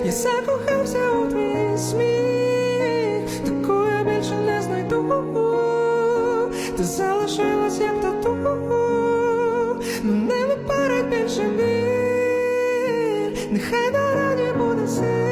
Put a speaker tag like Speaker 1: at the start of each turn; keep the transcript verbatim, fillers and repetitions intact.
Speaker 1: Я закохався у твій сміх, таку я більше не знайду. Ти залишилась як тату, не випарить більше біль. Нехай на рані буде сил.